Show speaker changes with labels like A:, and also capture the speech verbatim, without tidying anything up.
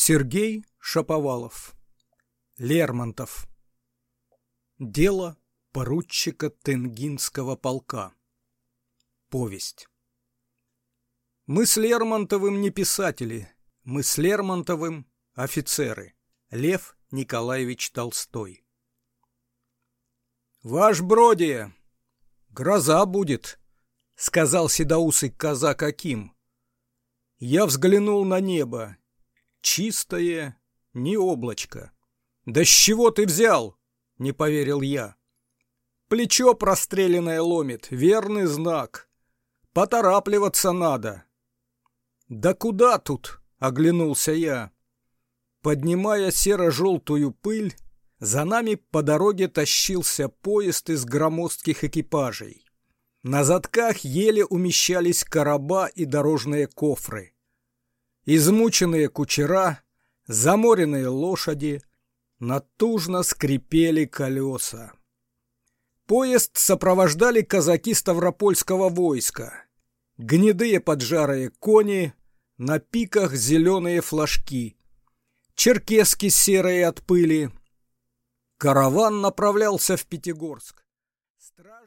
A: Сергей Шаповалов. Лермонтов. Дело поручика Тенгинского полка. Повесть. Мы с Лермонтовым не писатели, мы с Лермонтовым офицеры. Лев Николаевич Толстой. «Ваш бродие, гроза будет», — сказал седоусый казак Аким. Я взглянул на небо. Чистое, ни облачко. «Да с чего ты взял?» — не поверил я. Плечо простреленное ломит, верный знак. Поторапливаться надо. «Да куда тут?» — оглянулся я. Поднимая серо-желтую пыль, за нами по дороге тащился поезд из громоздких экипажей. На задках еле умещались короба и дорожные кофры. Измученные кучера, заморенные лошади, натужно скрипели колеса. Поезд сопровождали казаки Ставропольского войска. Гнедые поджарые кони, на пиках зеленые флажки, черкески серые от пыли. Караван направлялся в Пятигорск. Страж...